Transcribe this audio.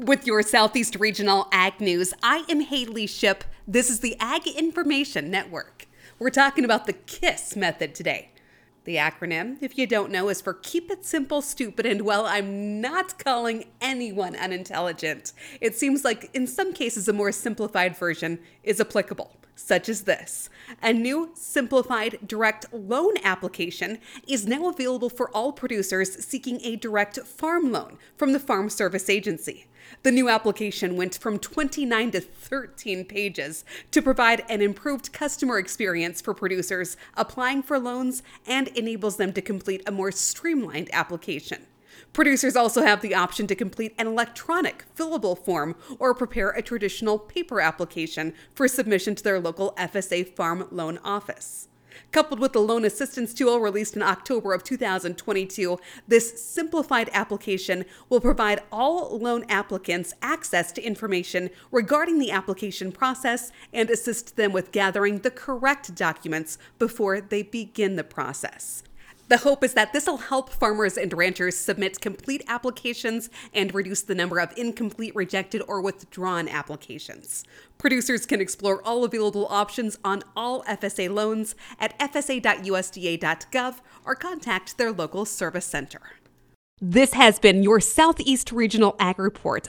With your Southeast Regional Ag News, I am Haley Ship. This is the Ag Information Network. We're talking about the KISS method today. The acronym, if you don't know, is for Keep It Simple, Stupid, and well, I'm not calling anyone unintelligent. It seems like in some cases a more simplified version is applicable, such as this. A new simplified direct loan application is now available for all producers seeking a direct farm loan from the Farm Service Agency. The new application went from 29 to 13 pages to provide an improved customer experience for producers applying for loans and enables them to complete a more streamlined application. Producers also have the option to complete an electronic fillable form or prepare a traditional paper application for submission to their local FSA Farm Loan Office. Coupled with the loan assistance tool released in October of 2022, this simplified application will provide all loan applicants access to information regarding the application process and assist them with gathering the correct documents before they begin the process. The hope is that this will help farmers and ranchers submit complete applications and reduce the number of incomplete, rejected, or withdrawn applications. Producers can explore all available options on all FSA loans at fsa.usda.gov or contact their local service center. This has been your Southeast Regional Ag Report